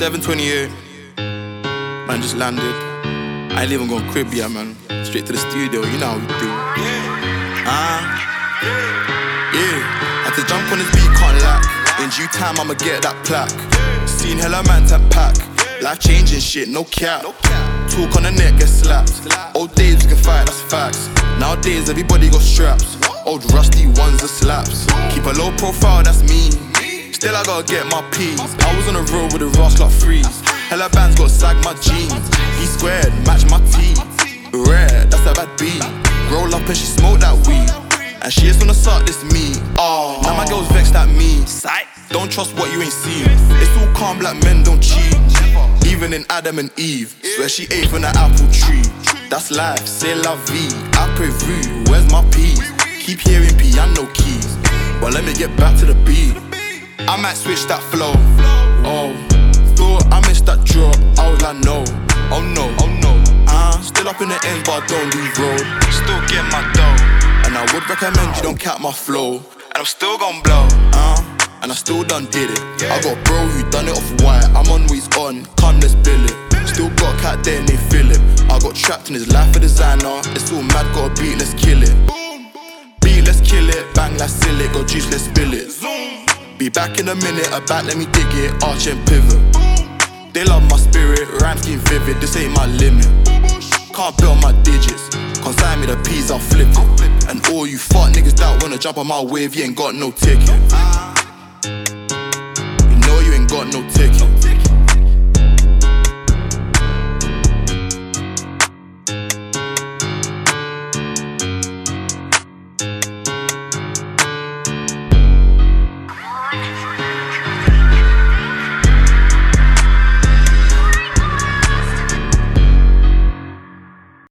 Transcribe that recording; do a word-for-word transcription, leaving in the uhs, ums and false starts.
seven twenty-eight. Man just landed. I ain't even gonna crib yet, man. Straight to the studio, you know how we do. Ah, uh, yeah. Had to jump on this beat, can't lack. In due time, I'ma get that plaque. Seen hella man tap pack. Life changing shit, no cap. Talk on the neck, get slapped. Old days we can fight, that's facts. Nowadays everybody got straps. Old rusty ones are slaps. Keep a low profile, that's me. Still I gotta get my P's. I was on the road with a Ross like freeze. Hella bands got sag my jeans. E squared, match my T. Rare, that's a bad beat. Roll up and she smoke that weed. And she just wanna suck this me. Oh, now my girl's vexed at me. Don't trust what you ain't seen. It's all calm, black men don't cheat. Even in Adam and Eve, swear she ate from the apple tree. That's life, c'est la vie. Après vu, where's my peas? Keep hearing piano keys, but let me get back to the beat. I might switch that flow. Oh, thought I missed that drop. I was like, no, oh no, oh no. Uh, still up in the end, but I don't leave road. Still get my dough, and I would recommend you don't cap my flow. And I'm still gon' blow. Uh, And I still done did it. I got bro who done it off white. I'm on what he's on, come let's bill it. Still got a cat there and they feel it. I got trapped in his life a designer. It's all mad, got a beat, let's kill it. Beat, let's kill it. Bang, let's seal it. Got juice, let's spill it. Be back in a minute, a back, let me dig it. Arch and pivot. They love my spirit, rhymes keep vivid. This ain't my limit. Can't build my digits. Consign me the peas, I'll flip it. And all you fuck niggas that wanna jump on my wave, you ain't got no ticket. Got no ticket.